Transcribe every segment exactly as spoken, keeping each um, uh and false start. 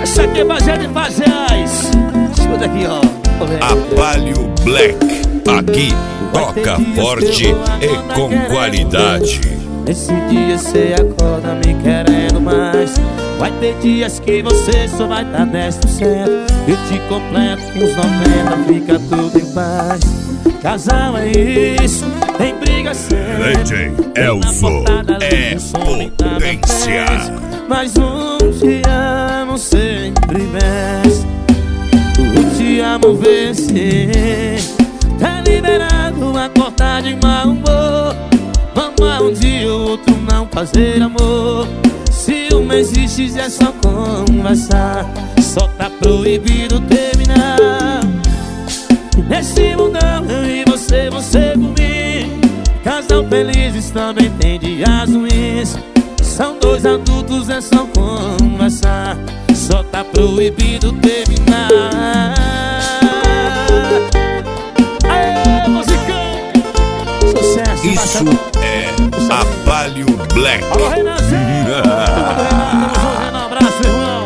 Essa aqui é baseada em faciais. Escuta aqui, ó. Apalio Black. Aqui toca forte e com qualidade. Nesse dia cê acorda me querendo mais. Vai ter dias que você só vai dar dez por cento. Eu te completo com uns noventa, fica tudo em paz. Casal é isso, tem briga sempre. D J Elzo é potência. Mas um te amo sempre vence. O te amo vencer. Tá liberado a cortar de mau humor. Amar um dia ou outro não fazer amor. Ciúme existe, é só conversar. Só tá proibido terminar. Nesse mundão eu e você, você comigo. Casal felizes também tem dias ruins. São dois adultos, é só conversar. Só tá proibido terminar. Aê, musicão! Sucesso! Isso é Apalio Black. Alô, Renanzinho! Um abraço, irmão!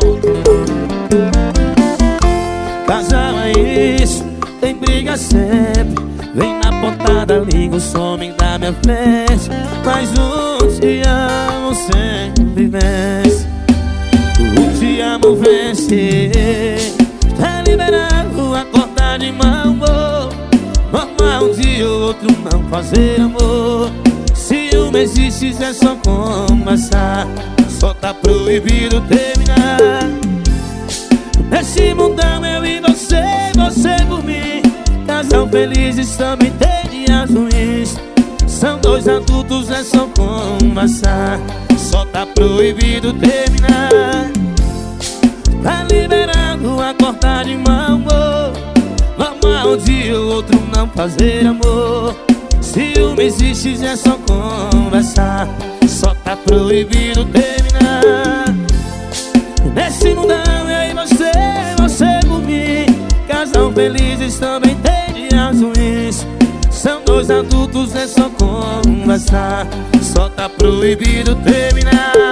Casal é isso, tem briga sempre. Vem na pontada, liga o som da minha frente. Mas um te amo sempre vence. O te amo vence. Tá liberado a cortar de mau humor. Amar um dia ou outro não fazer amor. Ciúme existe, é só conversar. Só tá proibido terminar. Nesse mundão eu e você, você por mim. Casal felizes também tem dias ruins. São dois adultos, é só conversar. Só tá proibido terminar. Tá liberado a cortar de mau humor. Amar um dia ou outro não fazer amor. Ciúme existe, é só conversar. Só tá proibido terminar. Nesse mundão eu e você, você por mim. Casal felizes também tem dias ruins. São dois adultos, é só conversar. Só tá proibido terminar.